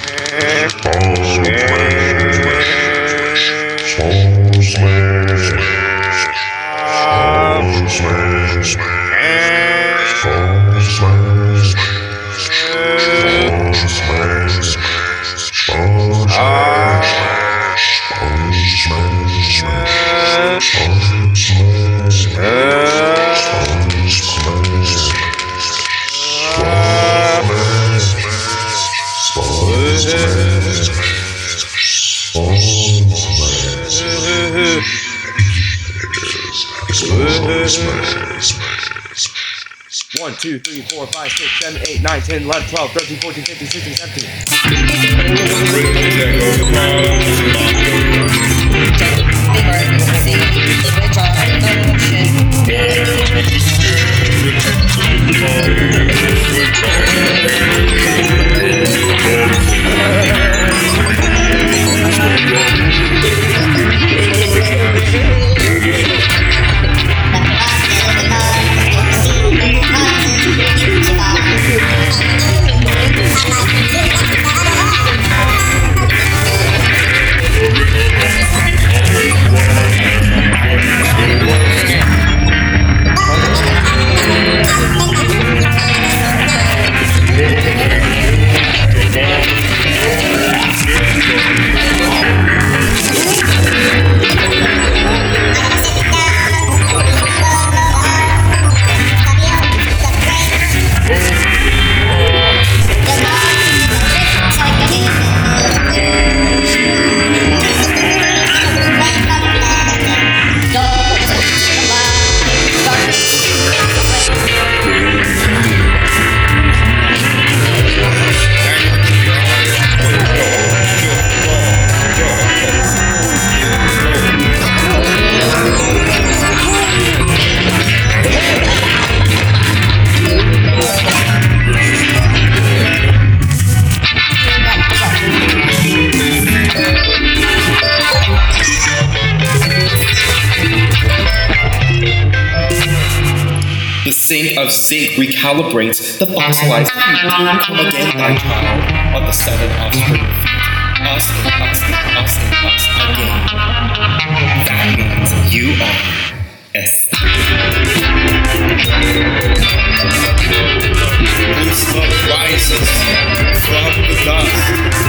One, 2, 3, 4, 5, 6, 7, 8, 9, 10, 11, 12, 13, 14, 15, 16, 17. The sink of zinc recalibrates the fossilized heat. Come again, thy child of the seven offspring feet. Us and us and us and us again. That means you are Blue smoke rises from the dust.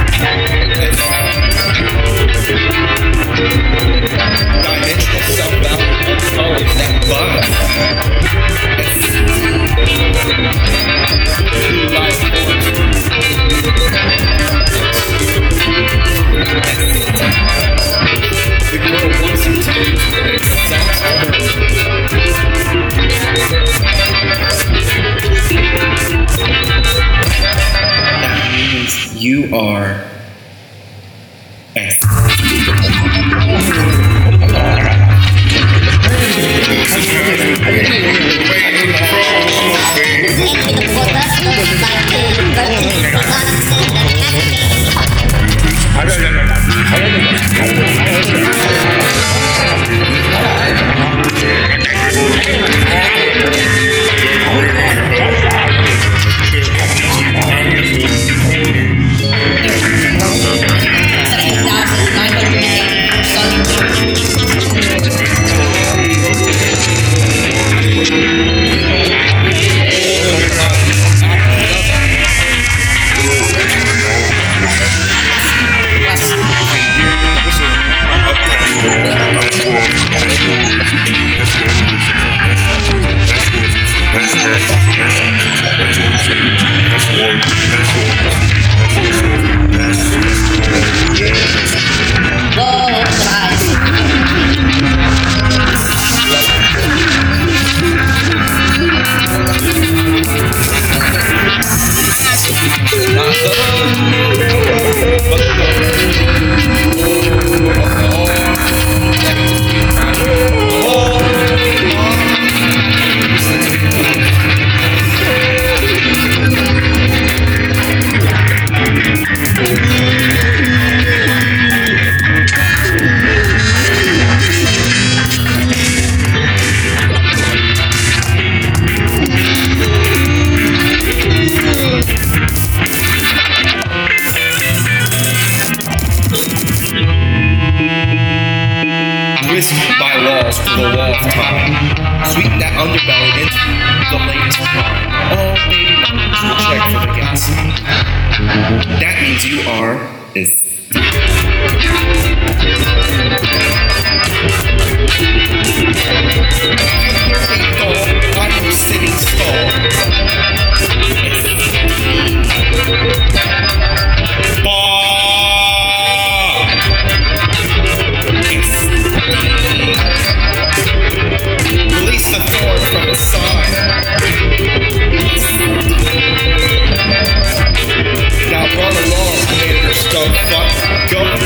Dimensional self-balance of colors that buzz. Blue light forms. The girl wants you to accept her. That means you are S. the wall of time. Sweeten that underbelly into the latest prime. All baby mamas will check for the gasoline. That means you are is. Why are you sitting stall? Release the thorn from his side. Now run along, Commander Stonefuck. Go